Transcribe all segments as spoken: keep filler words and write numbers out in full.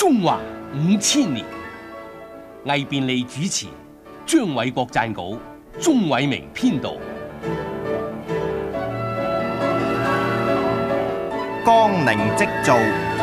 中華五千年，魏便利主持，張偉國撰稿，鍾偉明編導。 江寧織造。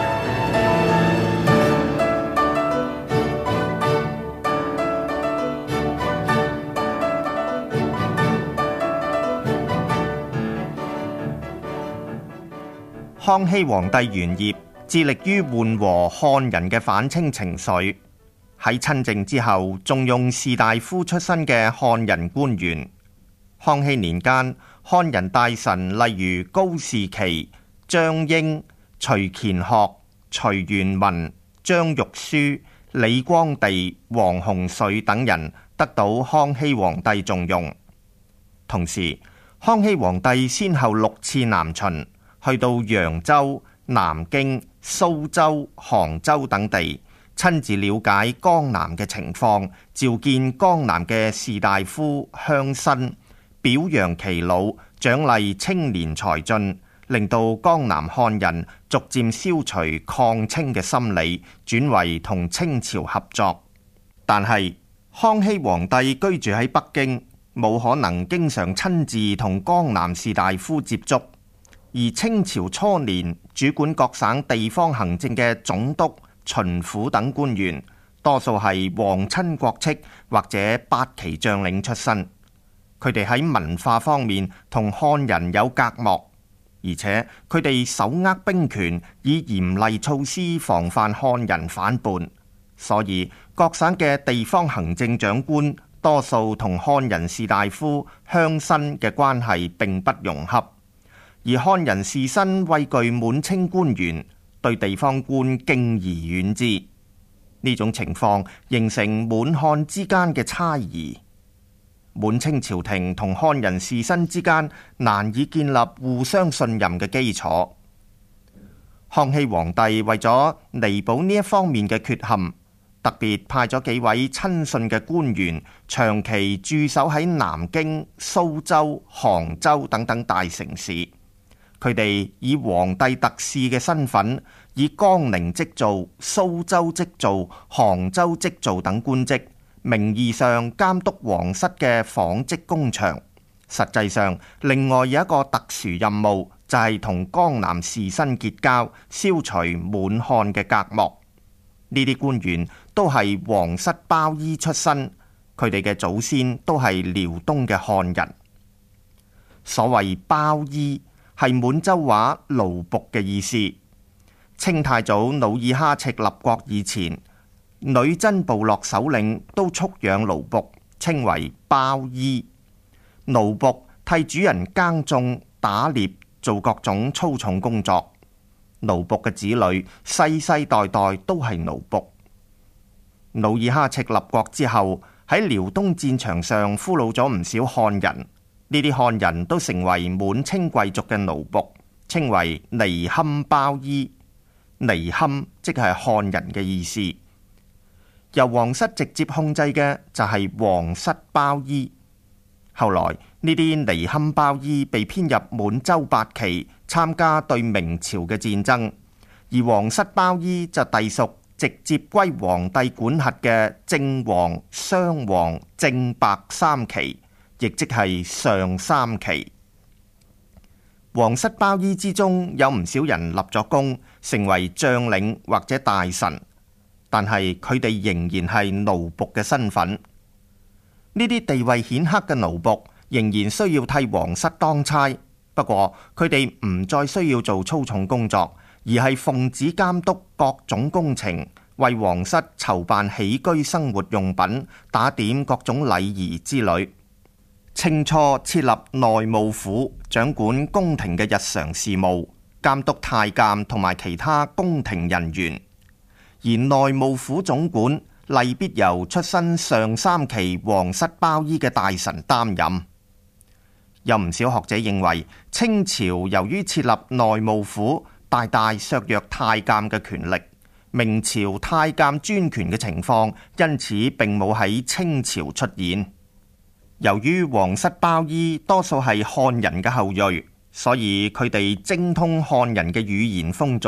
康熙皇帝袁業致力於緩和漢人嘅反清情緒，喺親政之後，重用士大夫出身嘅漢人官員。康熙年間，漢人大臣例如高士奇、張英、徐乾學、徐元文、張玉書、李光地、黃鴻水等人得到康熙皇帝重用。同時，康熙皇帝先後六次南巡，去到揚州、南京、蘇州、杭州等地，親自了解江南嘅情況，召見江南嘅士大夫鄉紳，表揚耆老，獎勵青年才俊，令到江南漢人逐漸消除抗清嘅心理，轉為同清朝合作。但係康熙皇帝居住喺北京，冇可能經常親自同江南士大夫接觸。而清朝初年主管各省地方行政嘅總督、巡撫等官員，多數係皇親國戚或者八旗將領出身，佢哋喺文化方面同漢人有隔膜，而且佢哋手握兵權，以嚴厲措施防範漢人反叛，所以各省嘅地方行政長官多數同漢人士大夫、鄉紳嘅關係並不融洽。而漢人士紳畏懼滿清官員，對地方官敬而遠之，呢種情況形成滿漢之間嘅差異。滿清朝廷同漢人士紳之間難以建立互相信任嘅基礎。康熙皇帝為咗彌補呢一方面嘅缺陷，特別派咗幾位親信嘅官員長期駐守喺南京、蘇州、杭州等等大城市。佢哋以皇帝特使嘅身份，以江寧織造、蘇州織造、杭州織造等官職，名義上監督皇室嘅紡織工場，實際上另外有一個特殊任務，就係同江南士紳結交，消除滿漢嘅隔膜。呢啲官員都係皇室包衣出身，佢哋嘅祖先都係遼東嘅漢人。所謂包衣，係滿洲話奴僕嘅意思。清太祖努爾哈赤立國以前，女真部落首領都蓄養奴僕，稱為包衣。奴僕替主人耕種、打獵，做各種粗重工作。奴僕嘅子女世世代代都係奴僕。努爾哈赤立國之後，喺遼東戰場上俘虜咗唔少漢人。呢啲漢人都成為滿清貴族嘅奴僕，稱為尼堪包衣。尼堪即係漢人嘅意思。由皇室直接控制嘅就係皇室包衣。後來呢啲尼堪包衣被編入滿洲八旗，參加對明朝嘅戰爭，而皇室包衣就隸屬直接歸皇帝管轄嘅正黃、雙黃、正白三旗，亦即係上三旗。皇室包衣之中有唔少人立咗功，成為將領或者大臣，但係佢哋仍然係奴僕嘅身份。呢啲地位顯赫嘅奴僕仍然需要替皇室當差，不過佢哋唔再需要做粗重工作，而係奉旨監督各種工程，為皇室籌辦起居生活用品，打點各種禮儀之類。清初設立內務府，掌管宮廷嘅日常事務，監督太監同埋其他宮廷人員。而內務府總管例必由出身上三旗皇室包衣嘅大臣擔任。有唔少學者認為，清朝由於設立內務府，大大削弱太監嘅權力。明朝太監專權嘅情況，因此並冇喺清朝出現。由於皇室包衣多數係漢人嘅後裔，所以佢哋精通漢人嘅語言風俗，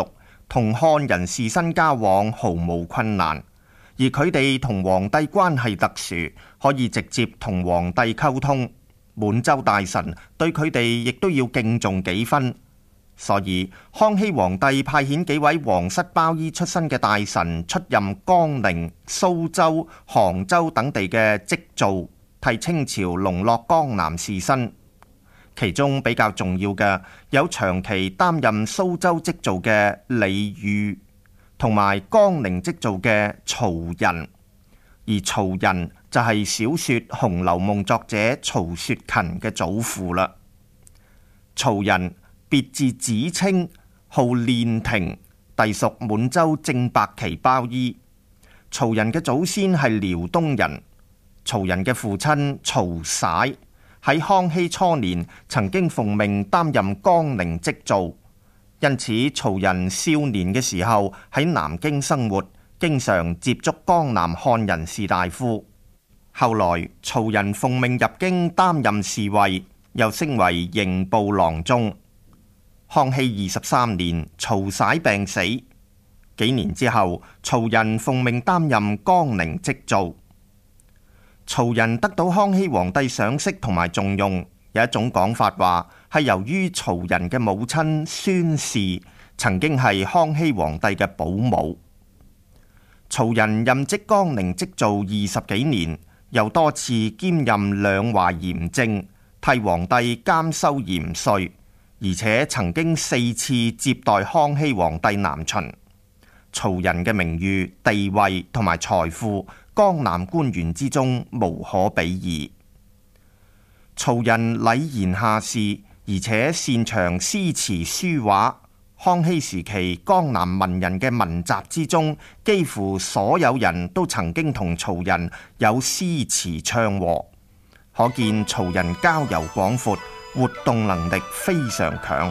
同漢人士紳交往毫無困難，而佢哋同皇帝關係特殊，可以直接同皇帝溝通。滿洲大臣對佢哋亦都要敬重幾分。所以康熙皇帝派遣幾位皇室包衣出身嘅大臣出任江寧、蘇州、杭州等地嘅織造，替清朝籠絡江南士紳。其中比較重要嘅有長期擔任蘇州織造嘅李煜，同埋江寧織造嘅曹仁。而曹仁就係小說《紅樓夢》作者曹雪芹嘅祖父啦。曹仁別字子清，號練廷，隸屬滿洲正白旗包衣。曹仁嘅祖先係遼東人。曹仁嘅父親曹璽喺康熙初年曾經奉命擔任江寧織造，因此曹仁少年嘅時候喺南京生活，經常接觸江南漢人士大夫。後來曹仁奉命入京擔任侍衛，又升為刑部郎中。康熙二十三年，曹璽病死。幾年之後，曹仁奉命擔任江寧織造。曹仁得到康熙皇帝賞識同埋重用，有一種講法話係由於曹仁嘅母親孫氏曾經係康熙皇帝嘅保姆。曹仁任職江寧織造二十幾年，又多次兼任兩華鹽政，替皇帝監收鹽稅。而且曾經四次接待康熙皇帝南巡。曹仁嘅名譽、地位同埋財富，江南官員之中無可比擬。曹仁禮賢下士，而且擅長詩詞書畫。康熙時期江南文人嘅文集之中，幾乎所有人都曾經同曹仁有詩詞唱和，可見曹仁交遊廣闊，活動能力非常強。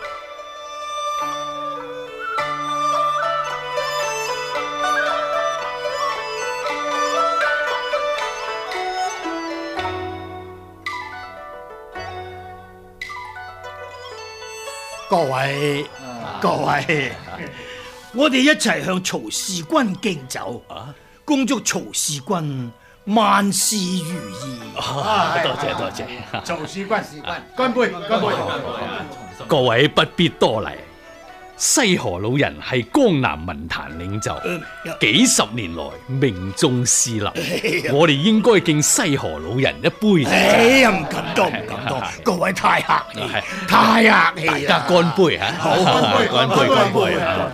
各位各位，我哋一齊向曹使君敬酒，恭祝曹使君萬事如意。 多謝多謝， 曹使君，使君，乾杯，乾杯！ 各位不必多禮。西河老人係江南文壇領袖，幾十年來名中士林，我哋應該敬西河老人一杯。 哎呀，唔敢當，唔敢當，各位太客氣，太客氣， 大家乾杯啊！好，乾杯，乾杯啊！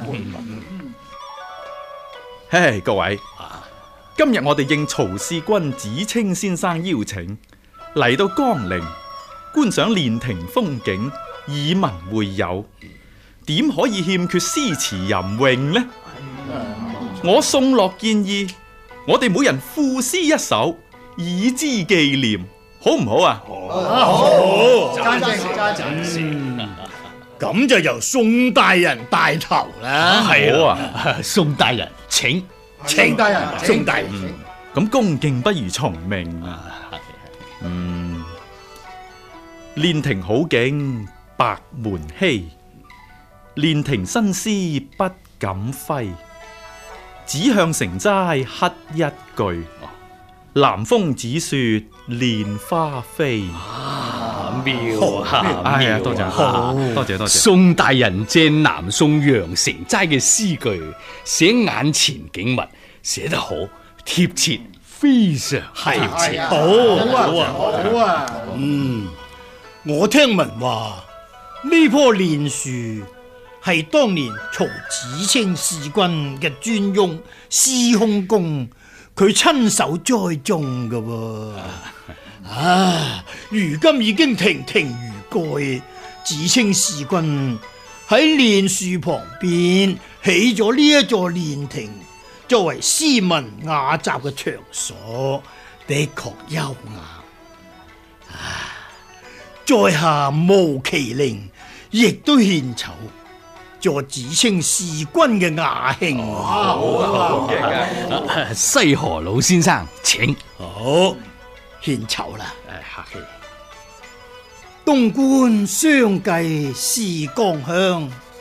嘿，各位，今日我哋應曹使君子清先生邀請，嚟到江寧觀賞練亭風景，以文會友。點可以欠缺詩詞吟詠呢？我宋樂建議，我哋每人賦詩一首，以之紀念，好唔好啊？ 好， 贊成，贊成。 咁就由宋大人帶頭啦。 係好啊， 宋大人請， 請大人，宋大人。 咁恭敬不如從命啊。嗯，練亭好景百門稀。練亭新詩不敢揮，只向城齋乞一句。南風止雪蓮花飛。 啊，妙啊！ 哎呀，多謝，多謝多謝。 宋大人借南宋楊成齋嘅詩句，寫眼前景物，寫得好貼切，非常貼切。 好，好啊，好啊。嗯，我聽聞話呢棵練樹係當年曹子清使君嘅專用司空公，佢親手栽種㗎喎。啊，如今已經亭亭如蓋，子清使君喺練樹旁邊起咗呢一座練亭，作為斯文雅集嘅場所，的確優雅。啊，在下無其令，亦都獻醜。助子清使君嘅雅興。 好嘅，西河老先生請。 好，獻醜啦。誒，客氣。東觀相繼是江鄉，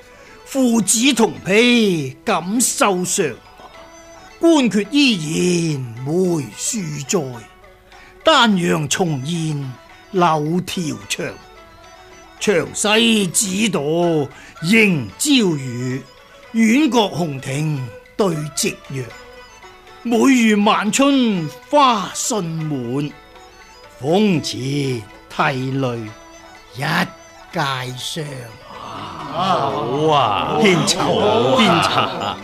父子同披錦繡上，官缺依然梅樹在。丹陽重現柳條長，長西紫朵迎朝雨。苑閣紅亭對夕陽，每如萬春花信滿。風前涕淚一階霜。 好啊， 獻醜獻醜。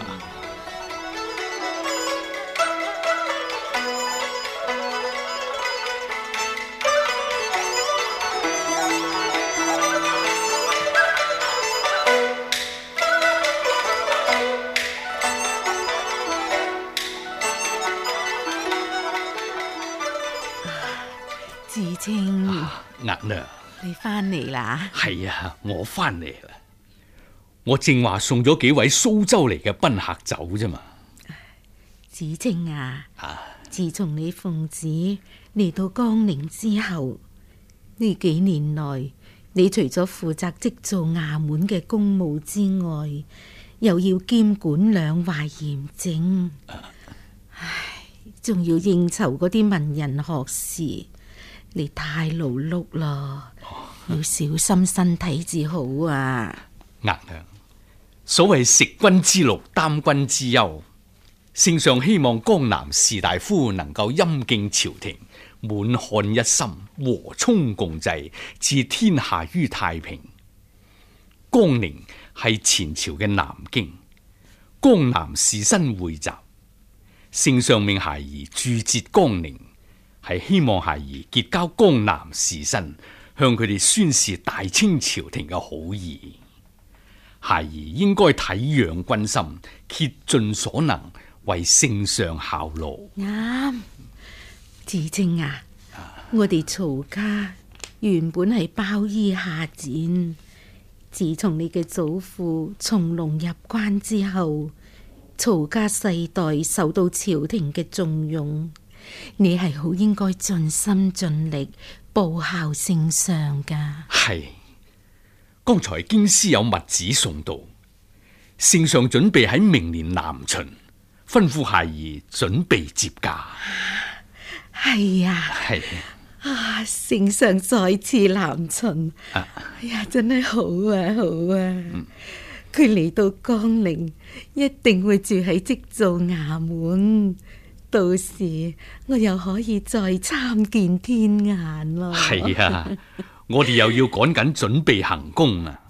芷清， 額娘， 你翻嚟啦？係啊，我翻嚟啦。我正話送咗幾位蘇州嚟嘅賓客走啫嘛。 芷清啊，啊自從你奉旨嚟到江寧之後，呢幾年來，你除咗負責職做衙門嘅公務之外，又要兼管兩淮鹽政，啊、唉，仲要應酬嗰啲文人學士。你太勞碌啦，要小心身體至好啊！ 額娘，所謂食君之祿，擔君之憂，聖上希望江南士大夫能夠欽敬朝廷，滿漢一心，和衷共濟，置天下於太平。江寧係前朝嘅南京，江南士紳匯集，聖上命孩兒駐節江寧，係希望孩兒結交江南士紳，向佢哋宣示大清朝廷嘅好意。孩兒應該體養君心，竭盡所能為聖上效勞。 啱，芷清啊，我哋曹家原本係包衣下賤，自從你嘅祖父從龍入關之後，曹家世代受到朝廷嘅重用。你係好應該盡心盡力報效聖上噶。 係，剛才京師有密旨送到，聖上準備喺明年南巡，吩咐孩兒準備接駕。 係啊， 係啊，聖上再次南巡，啊、哎呀，真係好啊，好啊！佢嚟、嗯、到江寧，一定會住喺職造衙門。到時我又可以再參見天顏咯。 係啊，我哋又要趕緊準備行宮啊！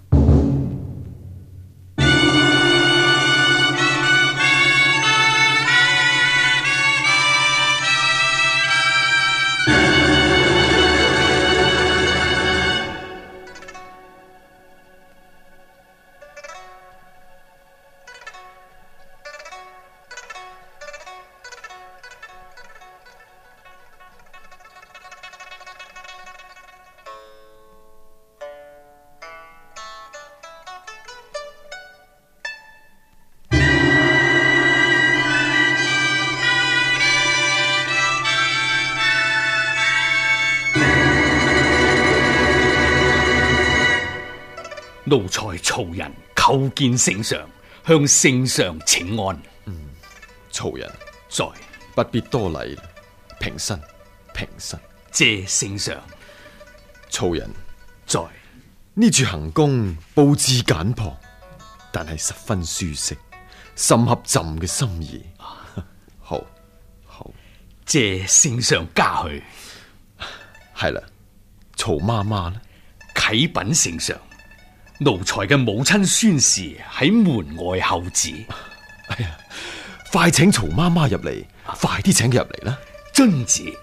奴才曹仁叩見聖上，向聖上請安。 嗯，曹仁在， 不必多禮，平身，平身。 謝聖上。 曹仁在， 呢處行宮布置簡樸，但係十分舒適，甚合朕嘅心意。好，好， 謝聖上嘉許。 係啦，曹媽媽呢？ 啟稟聖上。奴才嘅母親宣氏喺門外候旨。 哎呀，快請曹媽媽入嚟，快啲請佢入嚟啦！ 遵旨。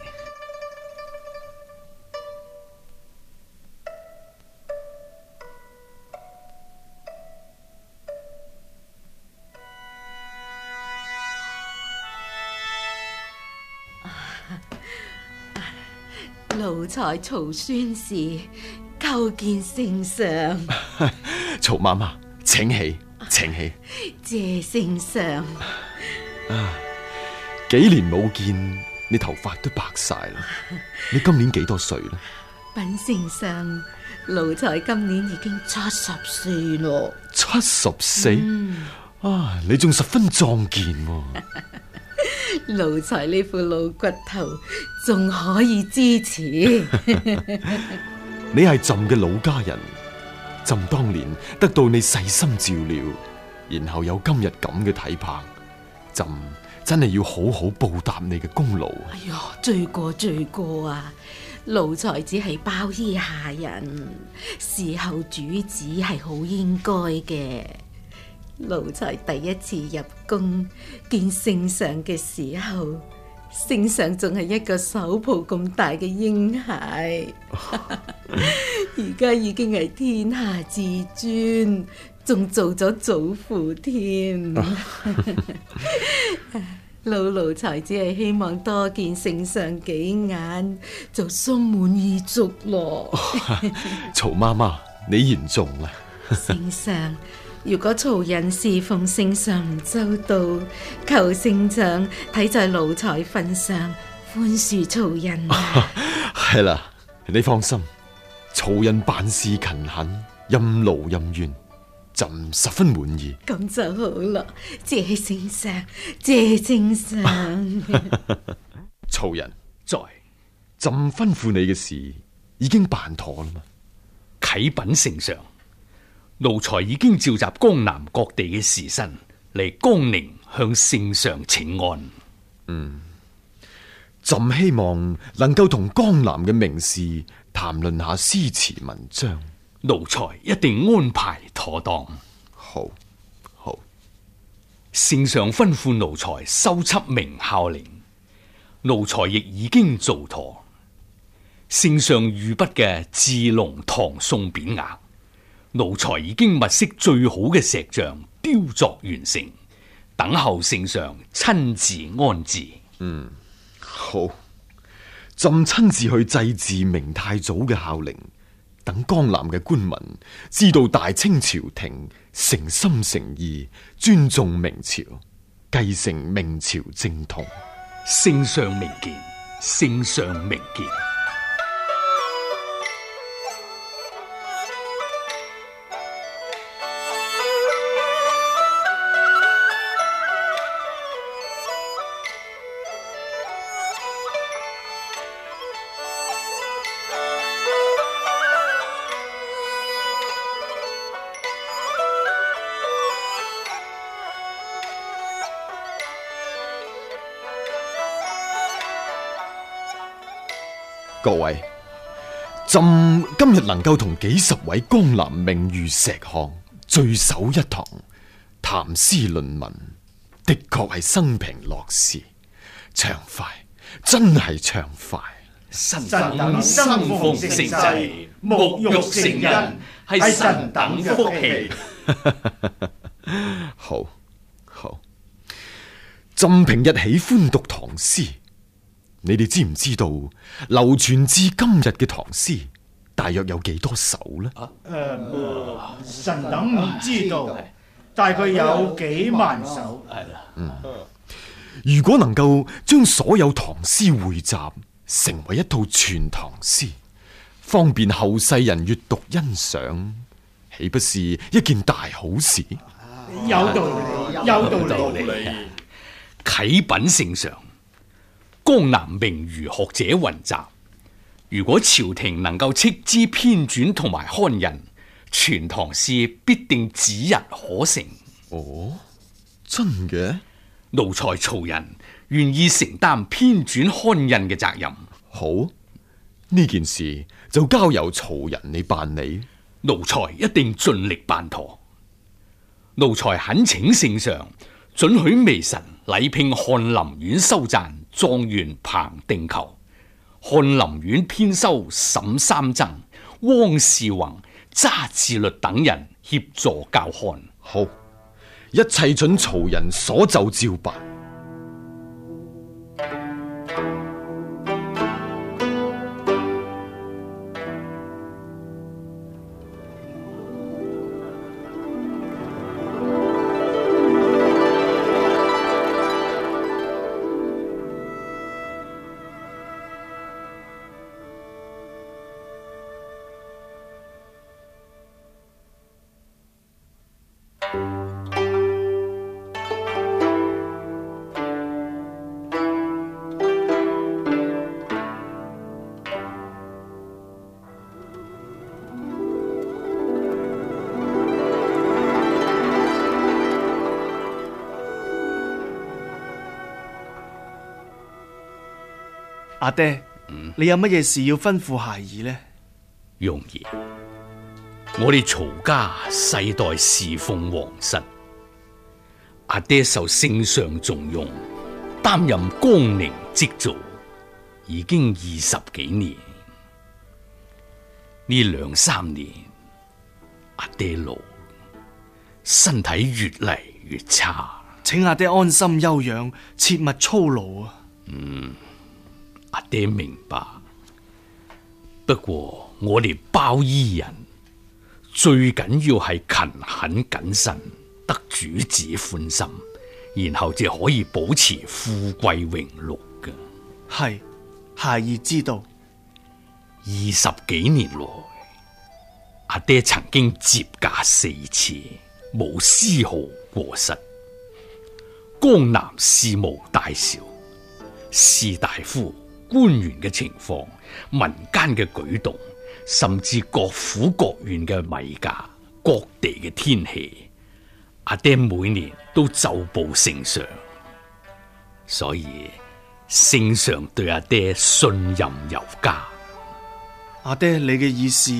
奴才曹宣氏叩見聖上。 曹媽媽，請起，請起。 謝聖上。 啊，幾年冇見，你頭髮都白晒啦。你今年幾多歲呢？ 稟丞相，奴才今年已經七十歲咯。 七十四？ 嗯、 啊，你仲十分壯健喎。 奴才呢副老骨頭仲可以支持。 你係朕嘅老家人，朕當年得到你細心照料，然後有今日咁嘅體魄，朕真係要好好報答你嘅功勞。 哎喲，罪過罪過啊！奴才只係包衣下人，侍候主子係好應該嘅。奴才第一次入宮見聖上嘅時候，聖上仲係一個手抱咁大嘅嬰孩，而家已經係天下至尊，仲做咗祖父添。老奴才只係希望多見聖上幾眼，就心滿意足咯。 曹媽媽，你言重啦。 聖上，如果曹人侍奉聖上唔周到，求聖上睇在奴才份上寬恕曹人啊！ 係啦，你放心，曹人辦事勤懇，任勞任怨，朕十分滿意。 咁就好啦，謝聖上，謝聖上。 曹人在， 朕吩咐你嘅事已經辦妥啦嘛？ 啟稟聖上，奴才已經召集江南各地嘅士紳嚟江寧向聖上請安。 嗯，朕希望能夠同江南嘅名士談論下詩詞文章。 奴才一定安排妥當。 好，好。 聖上吩咐奴才收葺明孝陵，奴才亦已經做妥。聖上御筆嘅智龍唐宋匾額，奴才已經物色最好嘅石像雕作完成，等候聖上親自安置。 嗯，好。朕親自去祭祀明太祖嘅孝陵，等江南嘅官民知道大清朝廷誠心誠意尊重明朝，繼承明朝正統。 聖上明見，聖上明見。 各位，朕今日能夠同幾十位江南名譽石漢聚首一堂，談詩論文，的確係生平樂事，暢快，真係暢快。 臣等生逢盛世，沐浴成人，係臣等福氣。 好，好。朕平日喜歡讀唐詩。你哋知唔知道流傳至今日嘅唐詩大約有幾多首呢？ 誒、呃，臣等唔知道，大概有幾萬首。 嗯，如果能夠將所有唐詩匯集成為一套全唐詩，方便後世人閱讀欣賞，豈不是一件大好事？ 有道理，有道理。 啟稟聖上，江南名儒學者雲集，如果朝廷能夠斥資編纂同埋刊印，全唐詩必定指日可成。 哦，真嘅？ 奴才曹人願意承擔編纂刊印嘅責任。 好，呢件事就交由曹人你辦理。 奴才一定盡力辦妥。奴才懇請聖上准許微臣禮聘翰林院修撰狀元彭定球、翰林院編修沈三曾、汪士宏、查志律等人協助校刊。 好，一切准曹人所奏照辦。 阿爹， 嗯、 你有乜嘢事要吩咐孩兒呢？ 容兒，我哋曹家世代侍奉皇室，阿爹受聖上重用，擔任江寧織造已經二十幾年。呢兩三年，阿爹老，身體越嚟越差， 請阿爹安心休養，切勿操勞啊！ 嗯，阿爹明白。不過我哋包衣人最緊要係勤懇謹慎，得主子歡心，然後就可以保持富貴榮祿嘅。 係，孩兒知道。 二十幾年來，阿爹曾經接駕四次，無絲毫過失。江南事務大小、士大夫、官員嘅情況、民間嘅舉動，甚至各府各縣嘅米價、各地嘅天氣，阿爹每年都奏報聖上，所以聖上對阿爹信任有加。 阿爹，你嘅意思？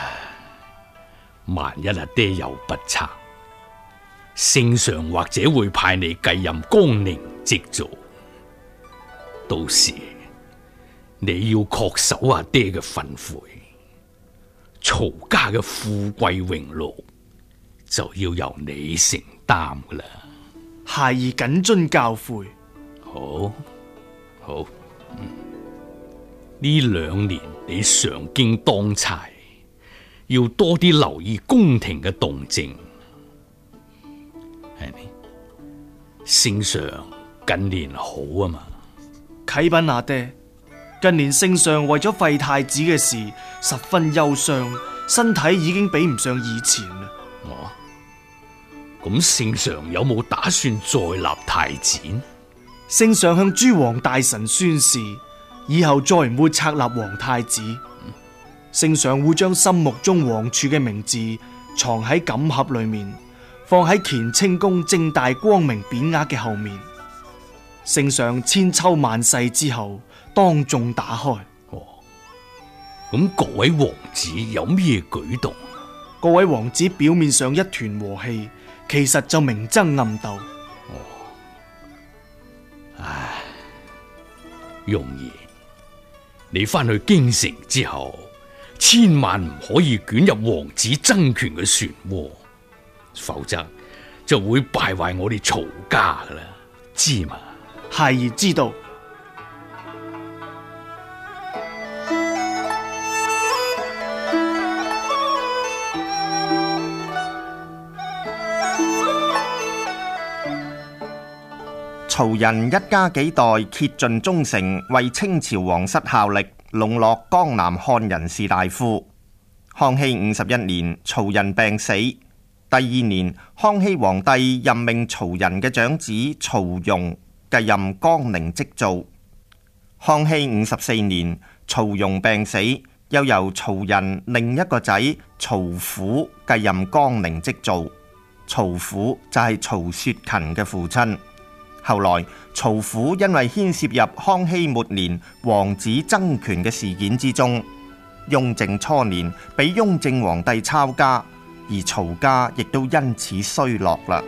萬一阿爹有不測，聖上或者會派你繼任江寧織造，到時你要確守阿爹嘅訓誨，曹家嘅富貴榮祿就要由你承擔噶啦。 孩兒謹遵教誨。 好，好，嗯，呢兩年你上京當差，要多啲留意宮廷嘅動靜。係咪？聖上近年好啊嘛？ 啟稟阿爹，近年聖上為咗廢太子嘅事十分憂傷，身體已經比唔上以前啦。 哦，咁聖上有冇打算再立太子？ 聖上向諸王大臣宣示，以後再唔會冊立皇太子。聖上會將心目中王儲嘅名字藏喺錦盒裏面，放喺乾清宮正大光明匾額嘅後面。聖上千秋萬世之後，當眾打開。 哦，咁各位王子有咩舉動？ 各位王子表面上一團和氣，其實就明爭暗鬥。 哦，唉，容兒，你翻去京城之後，千萬唔可以捲入王子爭權嘅漩渦，否則就會敗壞我哋曹家噶啦，知嘛？ 孩兒知道。 曹仁一家幾代竭盡忠誠，為清朝皇室效力，籠絡江南漢人士大夫。康熙五十一年，曹仁病死。第二年，康熙皇帝任命曹仁嘅長子曹融繼任江寧織造。康熙五十四年，曹融病死，又由曹仁另一個仔曹府繼任江寧織造。曹府就係曹雪芹嘅父親。後來曹府因為牽涉入康熙末年王子爭權嘅事件之中，雍正初年俾雍正皇帝抄家，而曹家亦都因此衰落啦。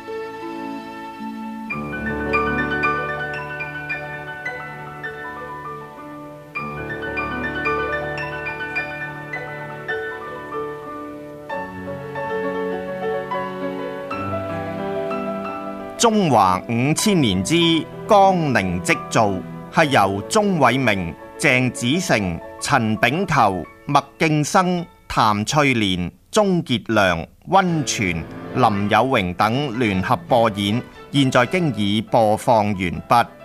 中華五千年之江寧織造係由鍾偉明、鄭子誠、陳炳球、麥敬生、譚翠蓮、鍾傑良、溫泉、林有榮等聯合播演，現在經已播放完畢。